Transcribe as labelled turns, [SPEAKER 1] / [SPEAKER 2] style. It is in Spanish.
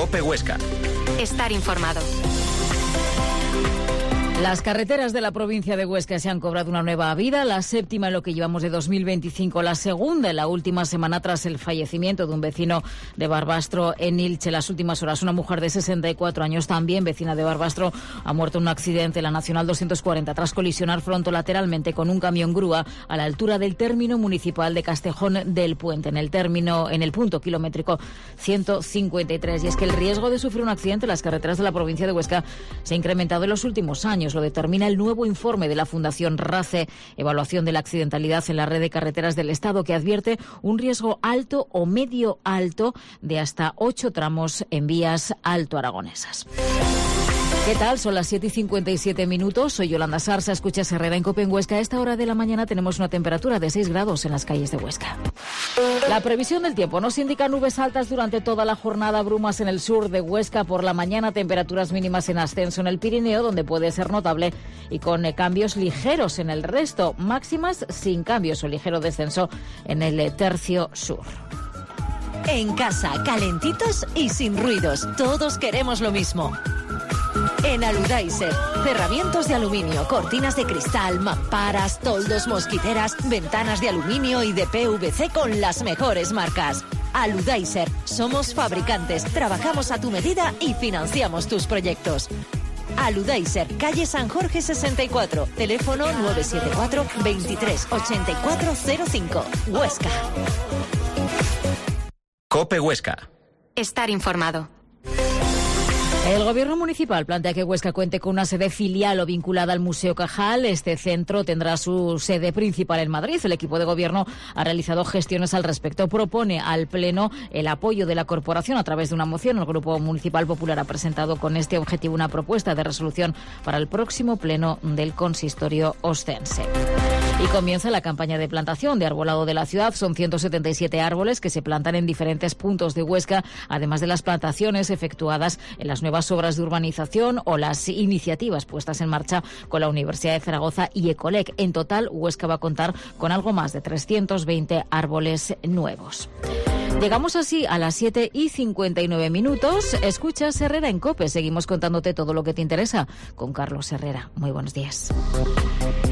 [SPEAKER 1] COPE Huesca.
[SPEAKER 2] Estar informado.
[SPEAKER 3] Las carreteras de la provincia de Huesca se han cobrado una nueva vida, la séptima en lo que llevamos de 2025, la segunda en la última semana tras el fallecimiento de un vecino de Barbastro en Ilche. Las últimas horas, una mujer de 64 años, también vecina de Barbastro, ha muerto en un accidente en la Nacional 240 tras colisionar frontolateralmente con un camión grúa a la altura del término municipal de Castejón del Puente, en el punto kilométrico 153. Y es que el riesgo de sufrir un accidente en las carreteras de la provincia de Huesca se ha incrementado en los últimos años. Lo determina el nuevo informe de la Fundación RACE, Evaluación de la Accidentalidad en la Red de Carreteras del Estado, que advierte un riesgo alto o medio alto de hasta 8 tramos en vías alto-aragonesas. ¿Qué tal? Son las 7:57. Soy Yolanda Sarsa, escuchas Herrera en COPE en Huesca. A esta hora de la mañana tenemos una temperatura de 6 grados en las calles de Huesca. La previsión del tiempo nos indica nubes altas durante toda la jornada, brumas en el sur de Huesca por la mañana, temperaturas mínimas en ascenso en el Pirineo, donde puede ser notable, y con cambios ligeros en el resto, máximas sin cambios o ligero descenso en el tercio sur.
[SPEAKER 4] En casa, calentitos y sin ruidos. Todos queremos lo mismo. En Aludaiser, cerramientos de aluminio, cortinas de cristal, mamparas, toldos, mosquiteras, ventanas de aluminio y de PVC con las mejores marcas. Aludaiser, somos fabricantes, trabajamos a tu medida y financiamos tus proyectos. Aludaiser, calle San Jorge 64, teléfono 974 23 8405, Huesca.
[SPEAKER 1] COPE Huesca.
[SPEAKER 2] Estar informado.
[SPEAKER 3] El Gobierno municipal plantea que Huesca cuente con una sede filial o vinculada al Museo Cajal. Este centro tendrá su sede principal en Madrid. El equipo de Gobierno ha realizado gestiones al respecto. Propone al Pleno el apoyo de la corporación a través de una moción. El Grupo Municipal Popular ha presentado con este objetivo una propuesta de resolución para el próximo Pleno del Consistorio Ostense. Y comienza la campaña de plantación de arbolado de la ciudad. Son 177 árboles que se plantan en diferentes puntos de Huesca, además de las plantaciones efectuadas en las nuevas obras de urbanización o las iniciativas puestas en marcha con la Universidad de Zaragoza y Ecolec. En total, Huesca va a contar con algo más de 320 árboles nuevos. Llegamos así a las 7:59. Escuchas Herrera en COPE. Seguimos contándote todo lo que te interesa con Carlos Herrera. Muy buenos días.